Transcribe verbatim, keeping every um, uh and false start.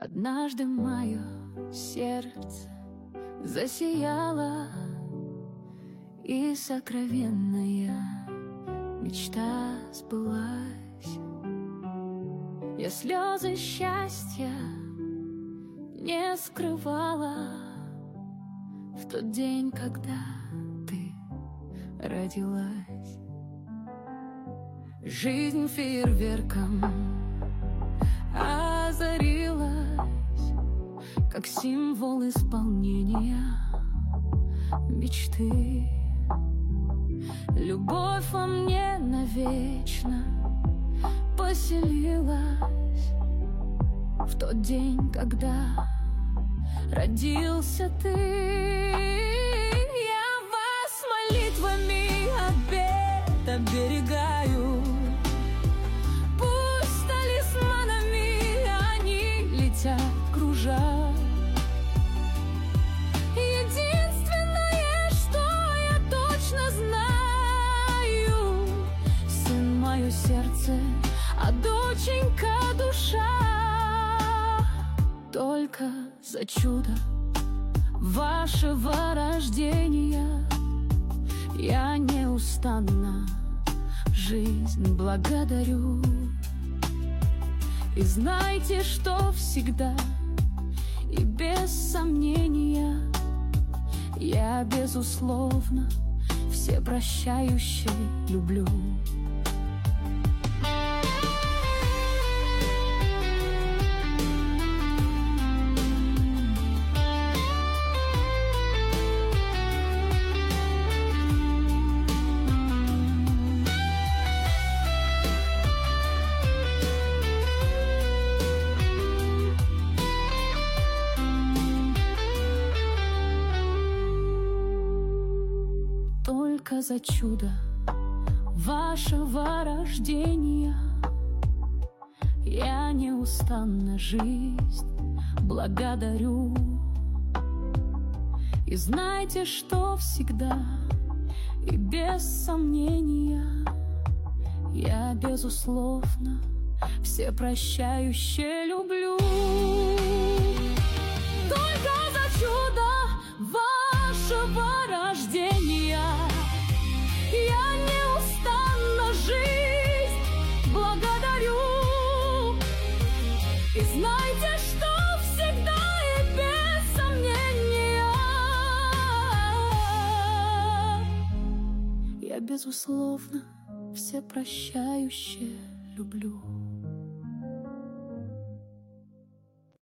Однажды мое сердце засияло, и сокровенная мечта сбылась. Я слезы счастья не скрывала в тот день, когда ты родилась. Жизнь фейерверком озарилась, как символ исполнения мечты. Любовь во мне навечно поселилась в тот день, когда родился ты. Я вас молитвами обет оберегаю, пусть талисманами они летят, кружат. Единственное, что я точно знаю, сын мое сердце, а доченька душа. Только за чудо вашего рождения я неустанно жизнь благодарю. И знайте, что всегда и без сомнения я, безусловно, всепрощающе люблю. Только за чудо вашего рождения я неустанно жизнь благодарю. И знайте, что всегда и без сомнения я, безусловно, всепрощающе люблю. Только за чудо вашего рождения я неустанно жизнь благодарю. И знайте, что всегда и без сомнения я, безусловно, всепрощающе люблю.